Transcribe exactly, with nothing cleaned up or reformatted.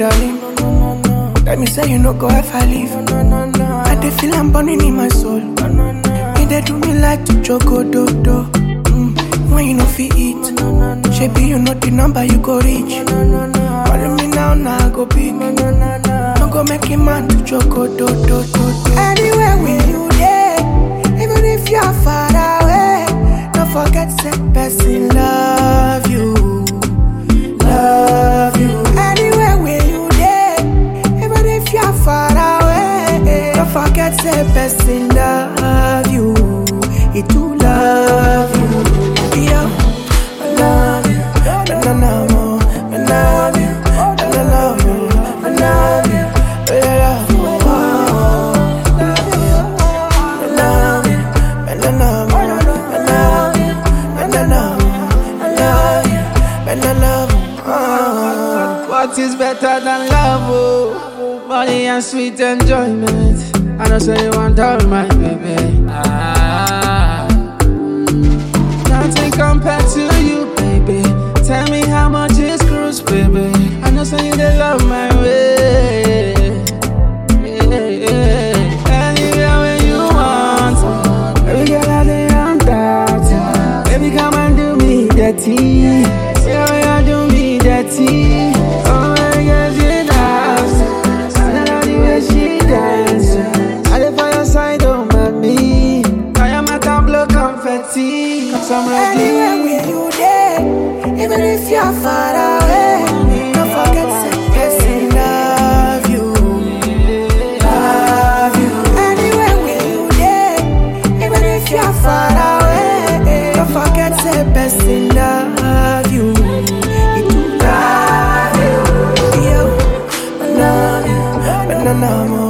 darling. Let me say you no go ever leave. I dey feel I'm burning in my soul. You dey do me like to choco do do. Mm, when you no fit eat, shebi you know the number you go reach. Calling me now, now I go big. No go make a man to choco do do do. Anywhere with you there, even if you're far away, don't forget say person love you, love you. Anywhere with you there, even if you're far away, don't forget say person love you, he too love you. Yo, I love you, I love you, I love you, I love you, I love you, I love you. What is better than love, oh? Money and sweet enjoyment. I know say you want all my baby. Ah. Nothing compared to you, baby. Tell me how much is cruise, baby. I know say you dey love my way. Yeah, yeah. Anywhere where you want, baby girl I dey on that. Baby come and do me dirty. Yeah, you do me dirty. Oh my God, she dance. I love the way she dance. I live by your side, oh mommy. I am a tableau confetti. Cause I'm ready. Anywhere with you there, even if you're far away, don't forget to person love you, love you. Anywhere with you there, even if you're far away, don't forget to person love you. Love you, I love you, I love you.